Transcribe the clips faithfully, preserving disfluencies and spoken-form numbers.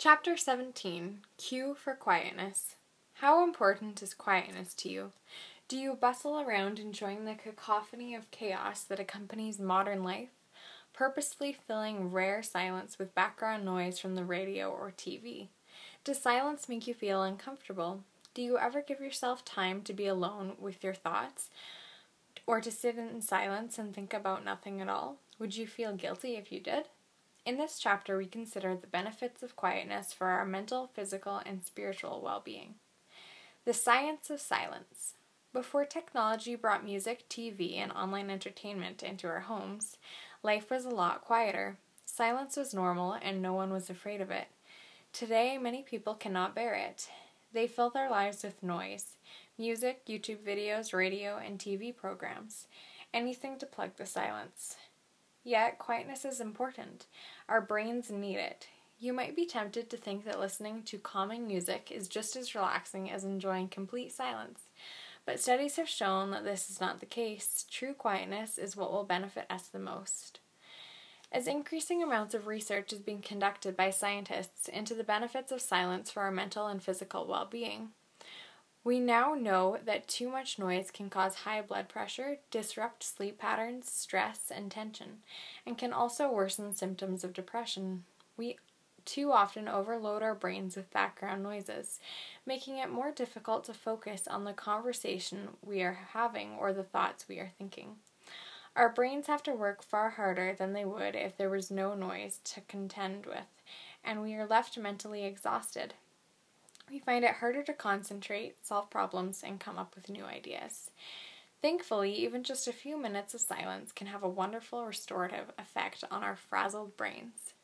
Chapter seventeen, Cue for Quietness. How important is quietness to you? Do you bustle around enjoying the cacophony of chaos that accompanies modern life, purposefully filling rare silence with background noise from the radio or T V? Does silence make you feel uncomfortable? Do you ever give yourself time to be alone with your thoughts, or to sit in silence and think about nothing at all? Would you feel guilty if you did? In this chapter, we consider the benefits of quietness for our mental, physical, and spiritual well-being. The science of silence. Before technology brought music, T V, and online entertainment into our homes, life was a lot quieter. Silence was normal, and no one was afraid of it. Today, many people cannot bear it. They fill their lives with noise: music, YouTube videos, radio, and T V programs. Anything to plug the silence. Yet, quietness is important. Our brains need it. You might be tempted to think that listening to calming music is just as relaxing as enjoying complete silence. But studies have shown that this is not the case. True quietness is what will benefit us the most. As increasing amounts of research is being conducted by scientists into the benefits of silence for our mental and physical well-being, we now know that too much noise can cause high blood pressure, disrupt sleep patterns, stress, and tension, and can also worsen symptoms of depression. We too often overload our brains with background noises, making it more difficult to focus on the conversation we are having or the thoughts we are thinking. Our brains have to work far harder than they would if there was no noise to contend with, and we are left mentally exhausted. We find it harder to concentrate, solve problems, and come up with new ideas. Thankfully, even just a few minutes of silence can have a wonderful restorative effect on our frazzled brains.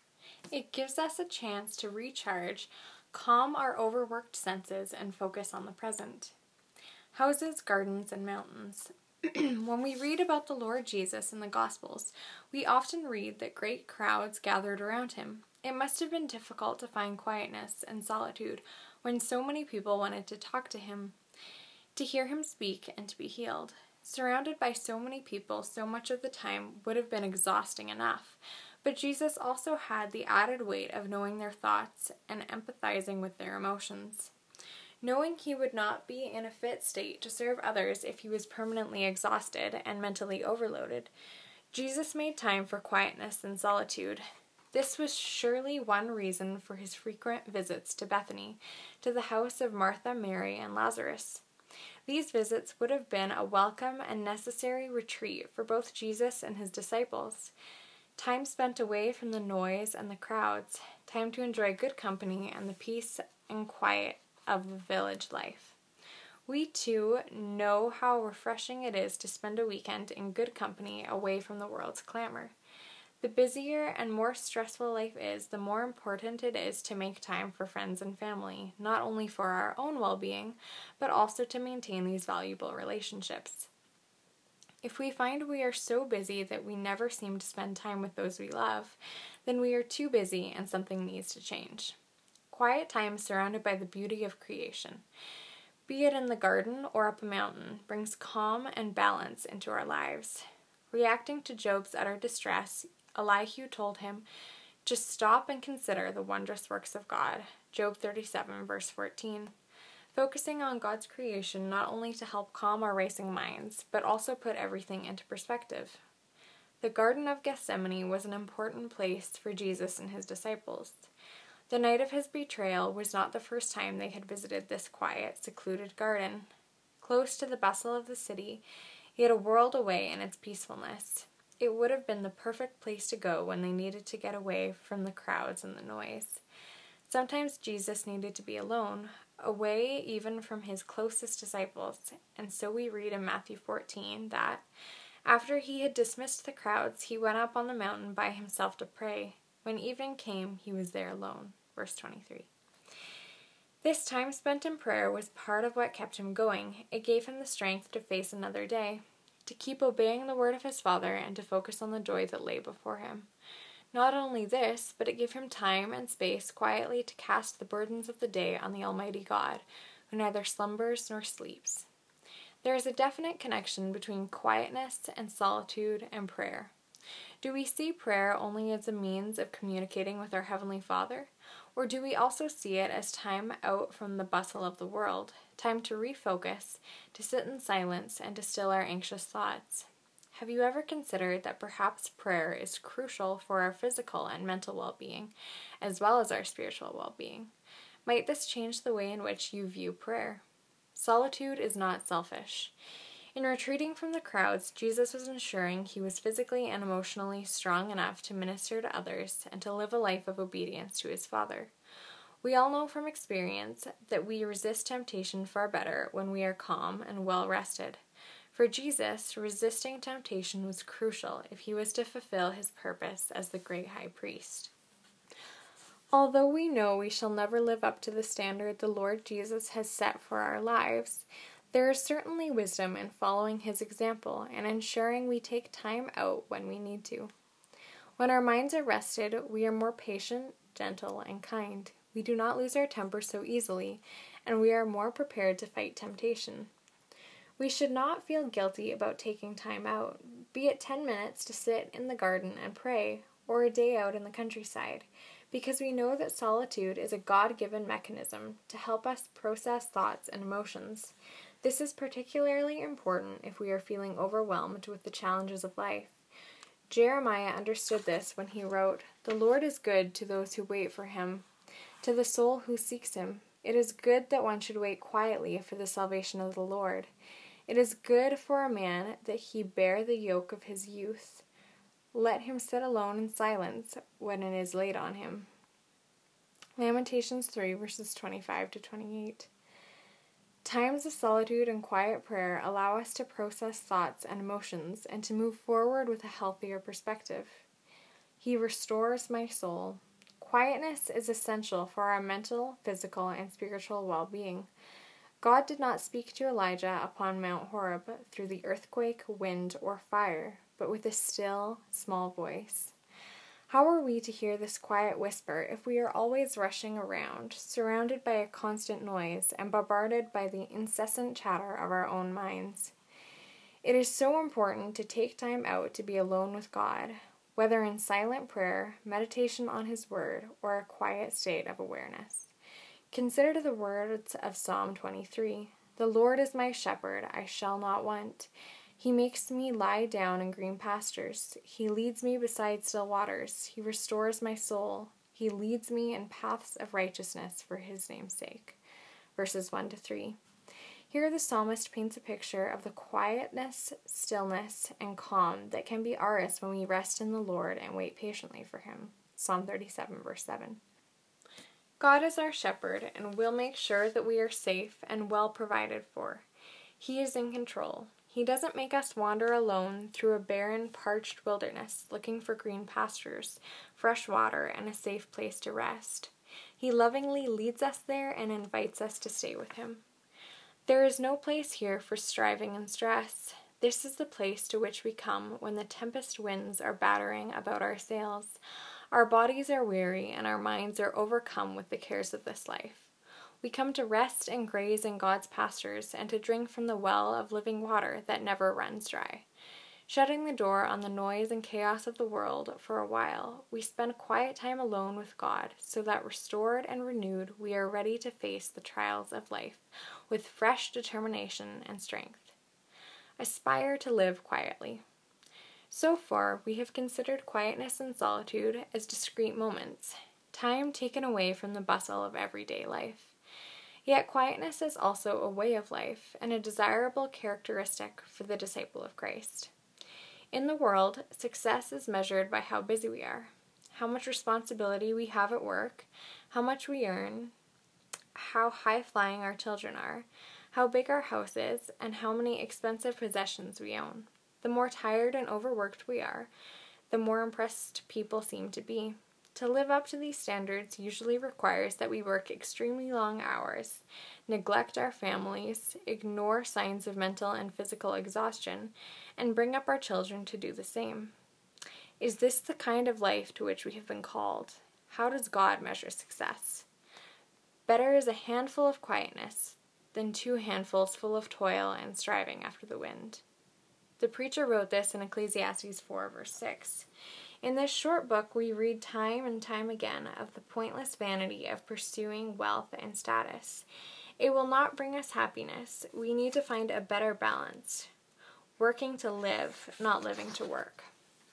It gives us a chance to recharge, calm our overworked senses, and focus on the present. Houses, gardens, and mountains. When we read about the Lord Jesus in the Gospels, we often read that great crowds gathered around him. It must have been difficult to find quietness and solitude when so many people wanted to talk to him, to hear him speak, and to be healed. Surrounded by so many people so much of the time would have been exhausting enough, but Jesus also had the added weight of knowing their thoughts and empathizing with their emotions. Knowing he would not be in a fit state to serve others if he was permanently exhausted and mentally overloaded, Jesus made time for quietness and solitude. This was surely one reason for his frequent visits to Bethany, to the house of Martha, Mary, and Lazarus. These visits would have been a welcome and necessary retreat for both Jesus and his disciples. Time spent away from the noise and the crowds, time to enjoy good company and the peace and quiet of the village life. We too know how refreshing it is to spend a weekend in good company away from the world's clamor. The busier and more stressful life is, the more important it is to make time for friends and family, not only for our own well-being, but also to maintain these valuable relationships. If we find we are so busy that we never seem to spend time with those we love, then we are too busy and something needs to change. Quiet time surrounded by the beauty of creation, be it in the garden or up a mountain, brings calm and balance into our lives. Reacting to Job's utter distress, Elihu told him, "Just stop and consider the wondrous works of God." Job thirty-seven, verse fourteen. Focusing on God's creation not only to help calm our racing minds, but also put everything into perspective. The Garden of Gethsemane was an important place for Jesus and his disciples. The night of his betrayal was not the first time they had visited this quiet, secluded garden. Close to the bustle of the city, yet a world away in its peacefulness, it would have been the perfect place to go when they needed to get away from the crowds and the noise. Sometimes Jesus needed to be alone, away even from his closest disciples, and so we read in Matthew fourteen that, after he had dismissed the crowds, he went up on the mountain by himself to pray. When evening came, he was there alone. Verse twenty-three. This time spent in prayer was part of what kept him going. It gave him the strength to face another day, to keep obeying the word of his Father, and to focus on the joy that lay before him. Not only this, but it gave him time and space quietly to cast the burdens of the day on the Almighty God, who neither slumbers nor sleeps. There is a definite connection between quietness and solitude and prayer. Do we see prayer only as a means of communicating with our Heavenly Father? Or do we also see it as time out from the bustle of the world, time to refocus, to sit in silence, and to still our anxious thoughts? Have you ever considered that perhaps prayer is crucial for our physical and mental well-being, as well as our spiritual well-being? Might this change the way in which you view prayer? Solitude is not selfish. In retreating from the crowds, Jesus was ensuring he was physically and emotionally strong enough to minister to others and to live a life of obedience to his Father. We all know from experience that we resist temptation far better when we are calm and well rested. For Jesus, resisting temptation was crucial if he was to fulfill his purpose as the great high priest. Although we know we shall never live up to the standard the Lord Jesus has set for our lives, there is certainly wisdom in following his example and ensuring we take time out when we need to. When our minds are rested, we are more patient, gentle, and kind. We do not lose our temper so easily, and we are more prepared to fight temptation. We should not feel guilty about taking time out, be it ten minutes to sit in the garden and pray, or a day out in the countryside, because we know that solitude is a God-given mechanism to help us process thoughts and emotions. This is particularly important if we are feeling overwhelmed with the challenges of life. Jeremiah understood this when he wrote, "The Lord is good to those who wait for him, to the soul who seeks him. It is good that one should wait quietly for the salvation of the Lord. It is good for a man that he bear the yoke of his youth. Let him sit alone in silence when it is laid on him." Lamentations three, verses twenty-five to twenty-eight. Times of solitude and quiet prayer allow us to process thoughts and emotions and to move forward with a healthier perspective. He restores my soul. Quietness is essential for our mental, physical, and spiritual well-being. God did not speak to Elijah upon Mount Horeb through the earthquake, wind, or fire, but with a still, small voice. How are we to hear this quiet whisper if we are always rushing around, surrounded by a constant noise, and bombarded by the incessant chatter of our own minds? It is so important to take time out to be alone with God, whether in silent prayer, meditation on his word, or a quiet state of awareness. Consider the words of Psalm twenty-three. "The Lord is my shepherd, I shall not want. He makes me lie down in green pastures. He leads me beside still waters. He restores my soul. He leads me in paths of righteousness for his name's sake." Verses one to three. Here the psalmist paints a picture of the quietness, stillness, and calm that can be ours when we rest in the Lord and wait patiently for him. Psalm thirty-seven, verse seven. God is our shepherd and will make sure that we are safe and well provided for. He is in control. He doesn't make us wander alone through a barren, parched wilderness, looking for green pastures, fresh water, and a safe place to rest. He lovingly leads us there and invites us to stay with him. There is no place here for striving and stress. This is the place to which we come when the tempest winds are battering about our sails. Our bodies are weary and our minds are overcome with the cares of this life. We come to rest and graze in God's pastures and to drink from the well of living water that never runs dry. Shutting the door on the noise and chaos of the world for a while, we spend quiet time alone with God so that restored and renewed we are ready to face the trials of life with fresh determination and strength. Aspire to live quietly. So far, we have considered quietness and solitude as discrete moments, time taken away from the bustle of everyday life. Yet quietness is also a way of life and a desirable characteristic for the disciple of Christ. In the world, success is measured by how busy we are, how much responsibility we have at work, how much we earn, how high-flying our children are, how big our house is, and how many expensive possessions we own. The more tired and overworked we are, the more impressed people seem to be. To live up to these standards usually requires that we work extremely long hours, neglect our families, ignore signs of mental and physical exhaustion, and bring up our children to do the same. Is this the kind of life to which we have been called? How does God measure success? Better is a handful of quietness than two handfuls full of toil and striving after the wind. The preacher wrote this in Ecclesiastes four, verse six. In this short book, we read time and time again of the pointless vanity of pursuing wealth and status. It will not bring us happiness. We need to find a better balance. Working to live, not living to work.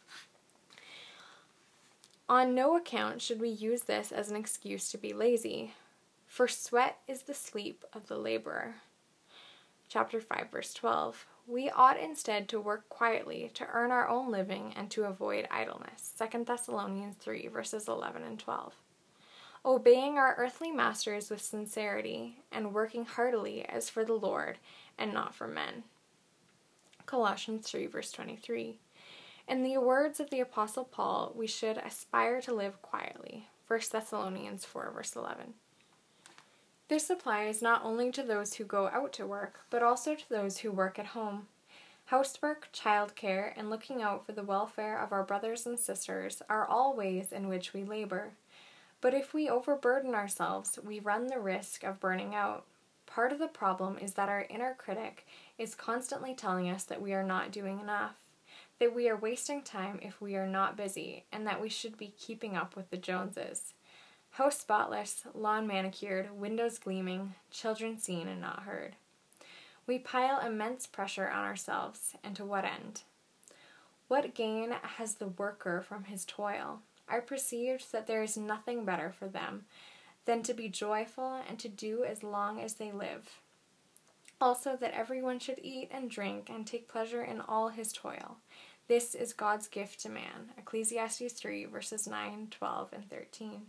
On no account should we use this as an excuse to be lazy, for sweat is the sleep of the laborer. Chapter five, verse twelve. We ought instead to work quietly, to earn our own living, and to avoid idleness. Second Thessalonians three, verses eleven and twelve. Obeying our earthly masters with sincerity, and working heartily as for the Lord, and not for men. Colossians three, verse twenty-three. In the words of the Apostle Paul, we should aspire to live quietly. First Thessalonians four, verse eleven. This applies not only to those who go out to work, but also to those who work at home. Housework, childcare, and looking out for the welfare of our brothers and sisters are all ways in which we labor. But if we overburden ourselves, we run the risk of burning out. Part of the problem is that our inner critic is constantly telling us that we are not doing enough, that we are wasting time if we are not busy, and that we should be keeping up with the Joneses. House spotless, lawn manicured, windows gleaming, children seen and not heard. We pile immense pressure on ourselves, and to what end? What gain has the worker from his toil? I perceived that there is nothing better for them than to be joyful and to do as long as they live. Also that everyone should eat and drink and take pleasure in all his toil. This is God's gift to man. Ecclesiastes three, verses nine, twelve, and thirteen.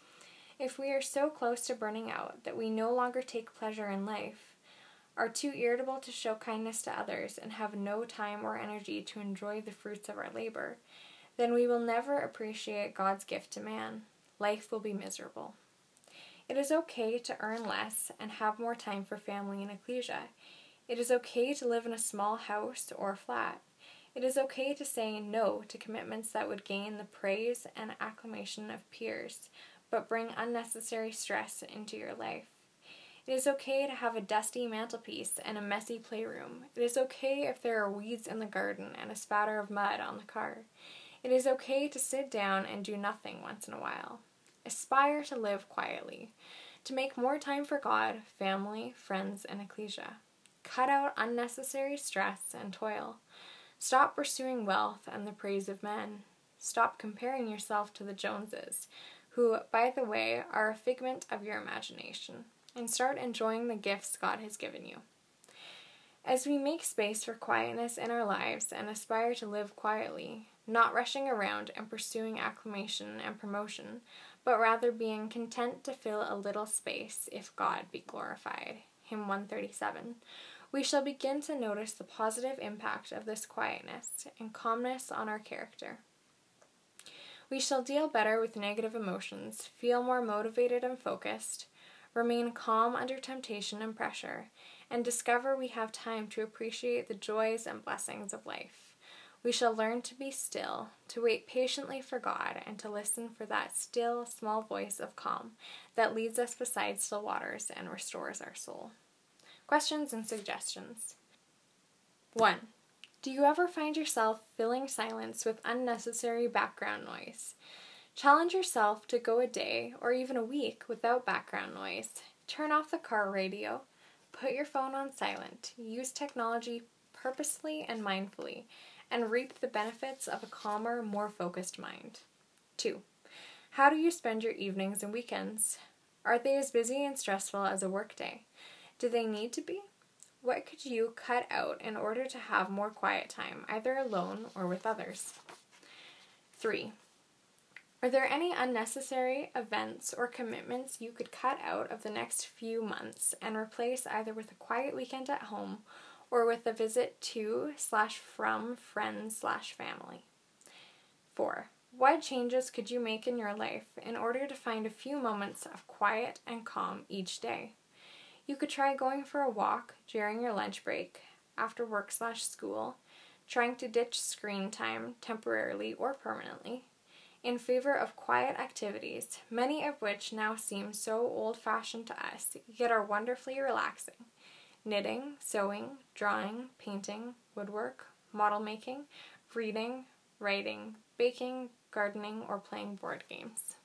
If we are so close to burning out that we no longer take pleasure in life, are too irritable to show kindness to others, and have no time or energy to enjoy the fruits of our labor, then we will never appreciate God's gift to man. Life will be miserable. It is okay to earn less and have more time for family and ecclesia. It is okay to live in a small house or flat. It is okay to say no to commitments that would gain the praise and acclamation of peers, but bring unnecessary stress into your life. It is okay to have a dusty mantelpiece and a messy playroom. It is okay if there are weeds in the garden and a spatter of mud on the car. It is okay to sit down and do nothing once in a while. Aspire to live quietly, to make more time for God, family, friends, and ecclesia. Cut out unnecessary stress and toil. Stop pursuing wealth and the praise of men. Stop comparing yourself to the Joneses, who, by the way, are a figment of your imagination, and start enjoying the gifts God has given you. As we make space for quietness in our lives and aspire to live quietly, not rushing around and pursuing acclamation and promotion, but rather being content to fill a little space if God be glorified. Hymn one thirty-seven. We shall begin to notice the positive impact of this quietness and calmness on our character. We shall deal better with negative emotions, feel more motivated and focused, remain calm under temptation and pressure, and discover we have time to appreciate the joys and blessings of life. We shall learn to be still, to wait patiently for God, and to listen for that still, small voice of calm that leads us beside still waters and restores our soul. Questions and suggestions. one. Do you ever find yourself filling silence with unnecessary background noise? Challenge yourself to go a day or even a week without background noise. Turn off the car radio. Put your phone on silent. Use technology purposefully and mindfully, and reap the benefits of a calmer, more focused mind. two. How do you spend your evenings and weekends? Are they as busy and stressful as a workday? Do they need to be? What could you cut out in order to have more quiet time, either alone or with others? three. Are there any unnecessary events or commitments you could cut out of the next few months and replace either with a quiet weekend at home or with a visit to slash from friends slash family? four. What changes could you make in your life in order to find a few moments of quiet and calm each day? You could try going for a walk during your lunch break, after work slash school, trying to ditch screen time temporarily or permanently, in favor of quiet activities, many of which now seem so old-fashioned to us, yet are wonderfully relaxing. Knitting, sewing, drawing, painting, woodwork, model making, reading, writing, baking, gardening, or playing board games.